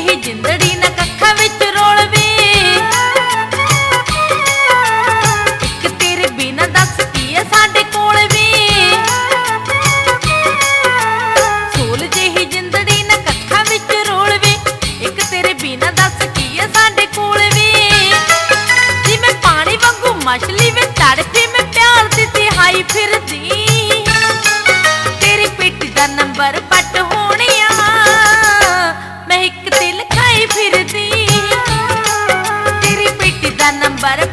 ਜਿਹੀ ਜਿੰਦੜੀ ਨਾ ਕੱਖਾਂ ਵਿੱਚ ਰੋਲਵੇ। ਇੱਕ ਤੇਰੇ ਬਿਨਾਂ ਦੱਸ ਕੀ ਐ ਸਾਡੇ ਕੋਲ ਵੇ। ਸੋਲ ਜਿਹੀ ਜਿੰਦੜੀ ਨਾ ਕੱਖਾਂ ਵਿੱਚ ਰੋਲਵੇ। ਇੱਕ ਤੇਰੇ ਬਿਨਾਂ ਦੱਸ ਕੀ ਐ ਸਾਡੇ ਕੋਲ ਵੇ। ਜਿਵੇਂ ਪਾਣੀ ਵਾਂਗੂ ਮਛਲੀ ਵਿੱਚ ਤੜਫੀ ਮੈਂ ਪਿਆਰ ਦੀ ਤਿਹਾਈ ਫਿਰਦੀ। ਤੇਰੀ ਪਿੱਠ ਦਾ ਨੰਬਰ ਪੱਟ ਹੋਣਿਆ ਮੈਂ ਇੱਕ ਦਿਲ ਖਾਈ ਫਿਰਦੀ। ਤੇਰੀ ਪਿੱਠ ਦਾ ਨੰਬਰ